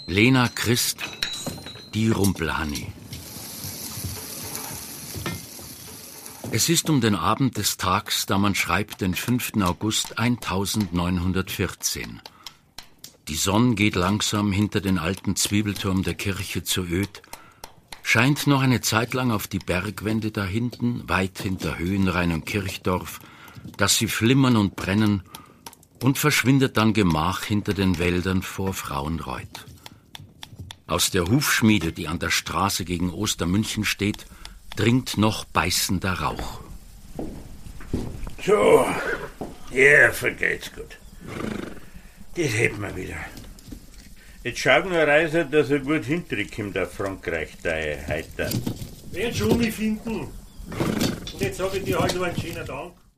Lena Christ, die Rumpelhanni. Es ist um den Abend des Tags, da man schreibt, den 5. August 1914. Die Sonne geht langsam hinter den alten Zwiebelturm der Kirche zu Öd, scheint noch eine Zeit lang auf die Bergwände da hinten, weit hinter Höhenrhein und Kirchdorf, dass sie flimmern und brennen, und verschwindet dann gemach hinter den Wäldern vor Frauenreuth. Aus der Hufschmiede, die an der Straße gegen Ostermünchen steht, dringt noch beißender Rauch. So, ja, vergeht's gut. Das hätten wir wieder. Jetzt schaut nur Reiser, dass er gut hinterkommt auf Frankreich, da heute. Werd schon mich finden. Und jetzt sag ich dir halt nur einen schönen Dank.